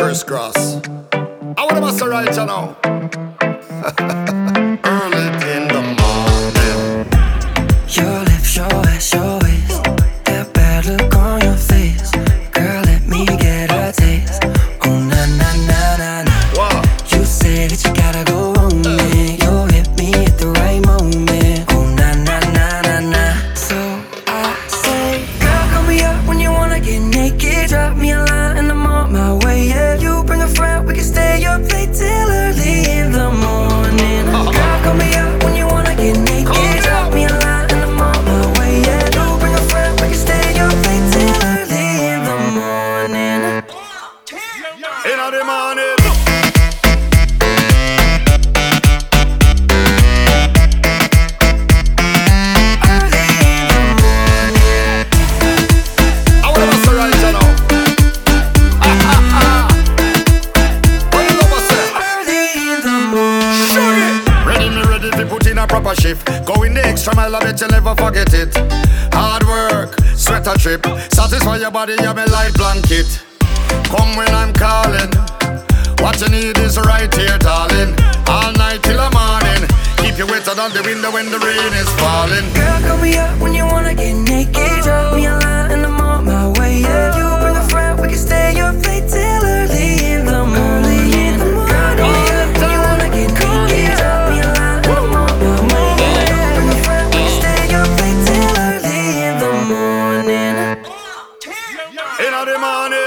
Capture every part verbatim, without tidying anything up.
first cross. I want to must right you know. Early in the morning. Your lips, your ass, your waist, that bad look on your face. Girl, let me get a taste. Oh na na na na na. Wow. You say that you gotta go home, man. You hit me at the right moment. Oh na na na na na. So I say, girl, call me up when you wanna get naked. Drop me a line and I'm on my way. Yeah, you bring a friend, we can stay up late till early in the morning. Girl, call me up when you wanna get naked. Drop me a line and I'm on my way. Yeah, you bring a friend, we can stay up late till early in the morning. In the morning. Proper shift, going the extra mile, I bet you never forget it. Hard work, sweat a trip, satisfy your body, you're my light blanket. Come when I'm calling, what you need is right here, darling. All night till the morning, keep you wetter than the window when the rain is falling. Girl, call me up when you wanna get naked. Drop me a line and I'm on my way. Yeah, you bring a friend, we can stay up late till early in the morning. Girl, call me up when you wanna get naked. Drop me a line and I'm on my way. Yeah, bring a friend, we can stay up late till early in the morning. In the morning.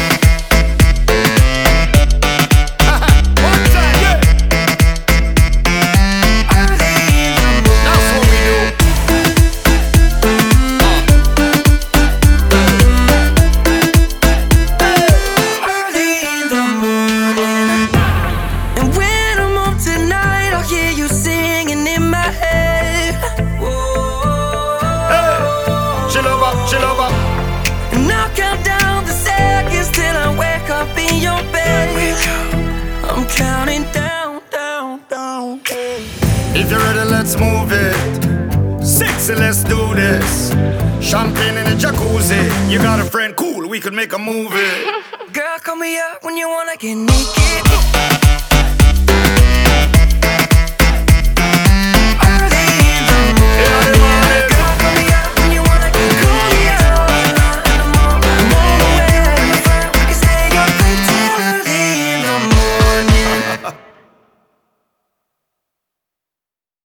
Chill over. And I'll count down the seconds till I wake up in your bed. I'm counting down, down, down. If you're ready, let's move it. Sexy, let's do this. Champagne in the jacuzzi. You got a friend, cool, we could make a movie. Girl, call me up when you wanna get naked.